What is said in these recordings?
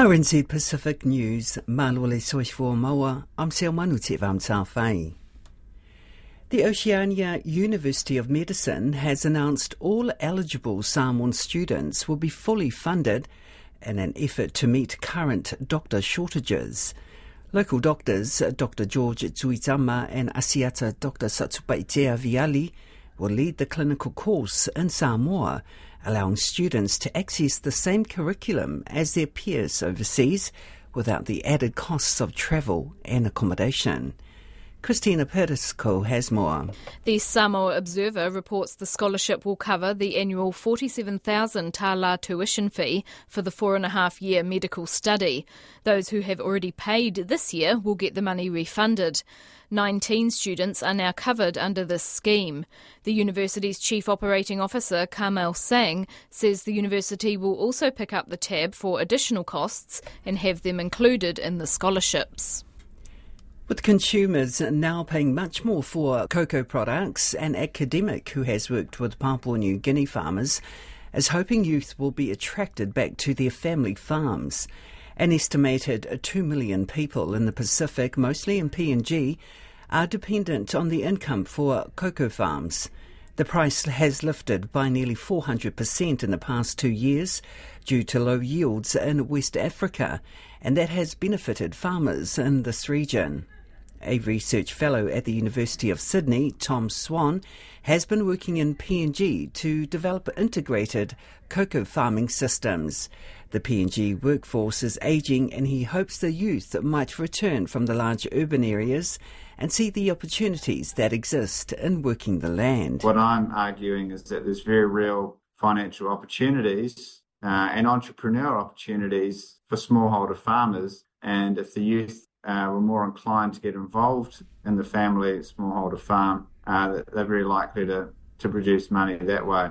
RNZ Pacific News, Malole Soishfo Maua, I'm Selmanu Te Whai. The Oceania University of Medicine has announced all eligible Samoan students will be fully funded in an effort to meet current doctor shortages. Local doctors, Dr. George Tsuitama and Asiata Dr. Satsupaitea Viali, will lead the clinical course in Samoa, allowing students to access the same curriculum as their peers overseas without the added costs of travel and accommodation. Christina Perisco has more. The Samoa Observer reports the scholarship will cover the annual 47,000 tala tuition fee for the 4.5-year medical study. Those who have already paid this year will get the money refunded. 19 students are now covered under this scheme. The university's Chief Operating Officer, Kamel Sang, says the university will also pick up the tab for additional costs and have them included in the scholarships. With consumers now paying much more for cocoa products, an academic who has worked with Papua New Guinea farmers is hoping youth will be attracted back to their family farms. An estimated 2 million people in the Pacific, mostly in PNG, are dependent on the income for cocoa farms. The price has lifted by nearly 400% in the past 2 years due to low yields in West Africa, and that has benefited farmers in this region. A research fellow at the University of Sydney, Tom Swan, has been working in PNG to develop integrated cocoa farming systems. The PNG workforce is ageing, and he hopes the youth might return from the large urban areas and see the opportunities that exist in working the land. What I'm arguing is that there's very real financial opportunities and entrepreneurial opportunities for smallholder farmers, and if the youth were more inclined to get involved in the family smallholder farm, they're very likely to produce money that way.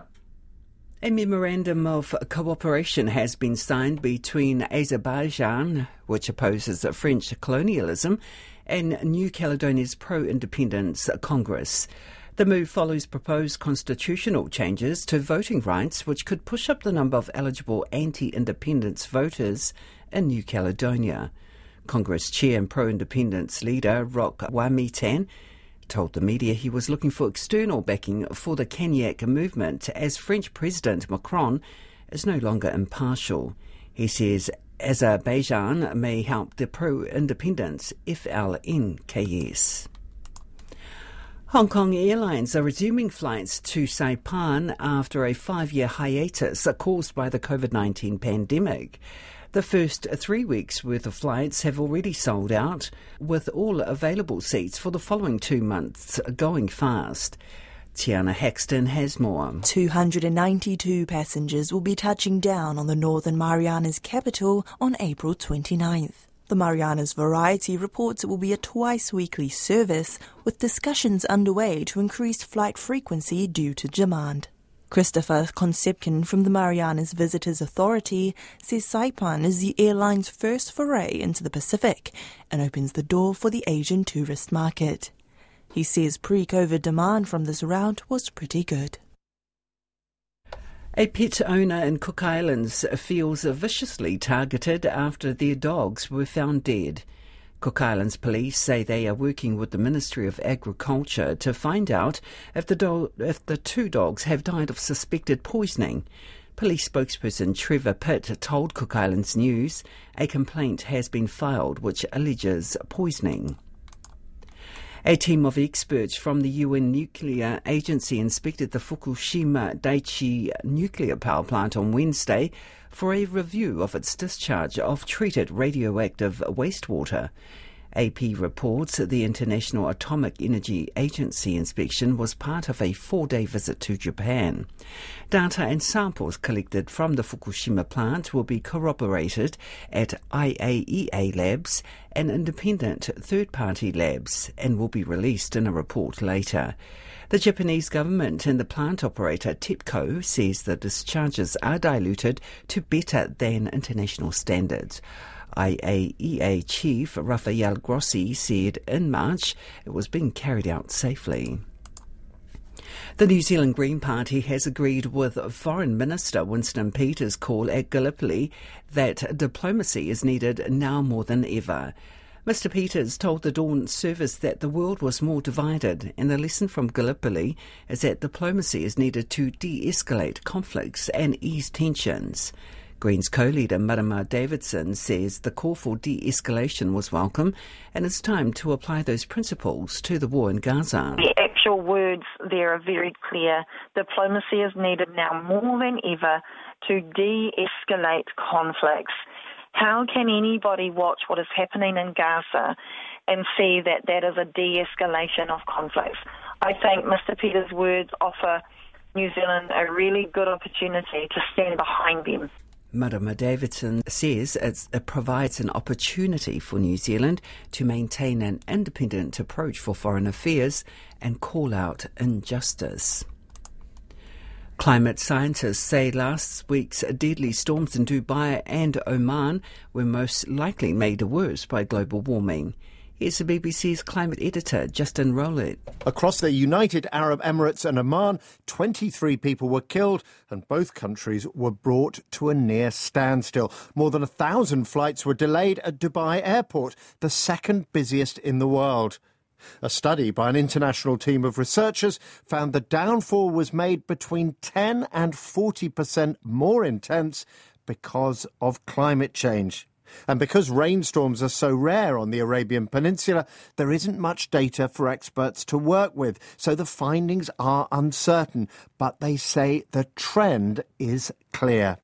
A memorandum of cooperation has been signed between Azerbaijan, which opposes French colonialism, and New Caledonia's pro-independence Congress. The move follows proposed constitutional changes to voting rights, which could push up the number of eligible anti-independence voters in New Caledonia. Congress chair and pro-independence leader Roch Wamitan told the media he was looking for external backing for the Kanyak movement as French President Macron is no longer impartial. He says Azerbaijan may help the pro-independence FLNKS. Hong Kong Airlines are resuming flights to Saipan after a 5-year hiatus caused by the COVID-19 pandemic. The first 3 weeks' worth of flights have already sold out, with all available seats for the following 2 months going fast. Tiana Haxton has more. 292 passengers will be touching down on the Northern Marianas capital on April 29th. The Marianas Variety reports it will be a twice-weekly service, with discussions underway to increase flight frequency due to demand. Christopher Concepcion from the Marianas Visitors Authority says Saipan is the airline's first foray into the Pacific and opens the door for the Asian tourist market. He says pre-COVID demand from this route was pretty good. A pet owner in Cook Islands feels viciously targeted after their dogs were found dead. Cook Islands police say they are working with the Ministry of Agriculture to find out if the 2 dogs have died of suspected poisoning. Police spokesperson Trevor Pitt told Cook Islands News a complaint has been filed which alleges poisoning. A team of experts from the UN Nuclear Agency inspected the Fukushima Daiichi nuclear power plant on Wednesday for a review of its discharge of treated radioactive wastewater. AP reports the International Atomic Energy Agency inspection was part of a 4-day visit to Japan. Data and samples collected from the Fukushima plant will be corroborated at IAEA labs and independent third-party labs and will be released in a report later. The Japanese government and the plant operator TEPCO says the discharges are diluted to better than international standards. IAEA Chief Rafael Grossi said in March it was being carried out safely. The New Zealand Green Party has agreed with Foreign Minister Winston Peters' call at Gallipoli that diplomacy is needed now more than ever. Mr Peters told the Dawn service that the world was more divided, and the lesson from Gallipoli is that diplomacy is needed to de-escalate conflicts and ease tensions. Greens co-leader Marama Davidson says the call for de-escalation was welcome, and it's time to apply those principles to the war in Gaza. The actual words there are very clear. Diplomacy is needed now more than ever to de-escalate conflicts. How can anybody watch what is happening in Gaza and see that that is a de-escalation of conflicts? I think Mr Peters' words offer New Zealand a really good opportunity to stand behind them. Marama Davidson says it provides an opportunity for New Zealand to maintain an independent approach for foreign affairs and call out injustice. Climate scientists say last week's deadly storms in Dubai and Oman were most likely made worse by global warming. Here's the BBC's climate editor, Justin Rowlett. Across the United Arab Emirates and Oman, 23 people were killed and both countries were brought to a near standstill. More than 1,000 flights were delayed at Dubai Airport, the second busiest in the world. A study by an international team of researchers found the downfall was made between 10 and 40% more intense because of climate change. And because rainstorms are so rare on the Arabian Peninsula, there isn't much data for experts to work with, so the findings are uncertain, but they say the trend is clear.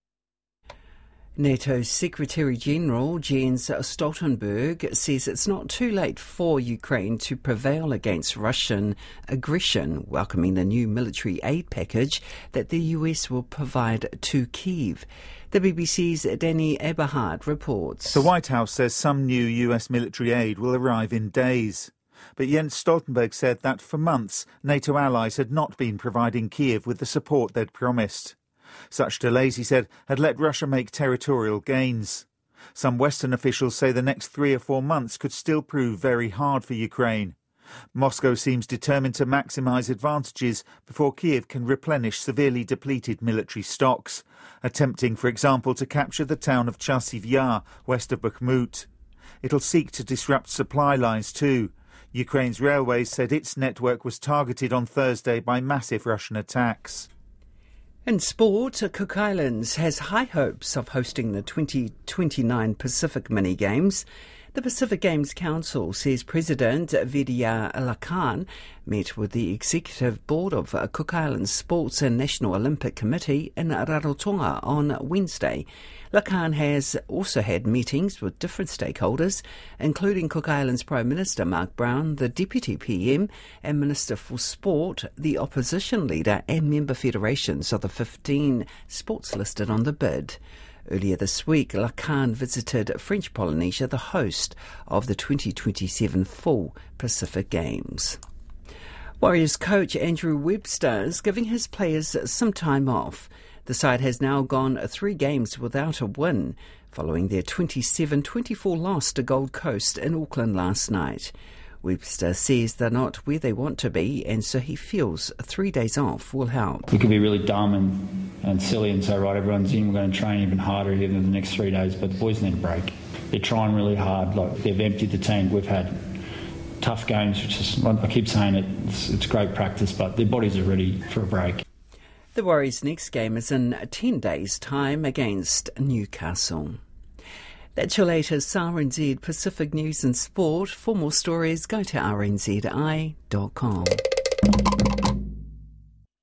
NATO Secretary-General Jens Stoltenberg says it's not too late for Ukraine to prevail against Russian aggression, welcoming the new military aid package that the US will provide to Kyiv. The BBC's Danny Eberhard reports. The White House says some new US military aid will arrive in days. But Jens Stoltenberg said that for months NATO allies had not been providing Kyiv with the support they'd promised. Such delays, he said, had let Russia make territorial gains. Some Western officials say the next 3 or 4 months could still prove very hard for Ukraine. Moscow seems determined to maximise advantages before Kyiv can replenish severely depleted military stocks, attempting, for example, to capture the town of Chasiv Yar, west of Bakhmut. It'll seek to disrupt supply lines too. Ukraine's railways said its network was targeted on Thursday by massive Russian attacks. In sport, Cook Islands has high hopes of hosting the 2029 Pacific Mini Games. The Pacific Games Council says President Vidya Lakan met with the Executive Board of Cook Islands Sports and National Olympic Committee in Rarotonga on Wednesday. Lakan has also had meetings with different stakeholders, including Cook Islands Prime Minister Mark Brown, the Deputy PM and Minister for Sport, the opposition leader and member federations of the 15 sports listed on the bid. Earlier this week, Lakan visited French Polynesia, the host of the 2027 full Pacific Games. Warriors coach Andrew Webster is giving his players some time off. The side has now gone 3 games without a win, following their 27-24 loss to Gold Coast in Auckland last night. Webster says they're not where they want to be, and so he feels 3 days off will help. We could be really dumb and silly and say, right, everyone's in, we're going to train even harder here in the next 3 days, but the boys need a break. They're trying really hard, like they've emptied the tank. We've had tough games, which is, I keep saying it's great practice, but their bodies are ready for a break. The Warriors' next game is in 10 days' time against Newcastle. That's your latest RNZ Pacific News and Sport. For more stories, go to rnzi.com.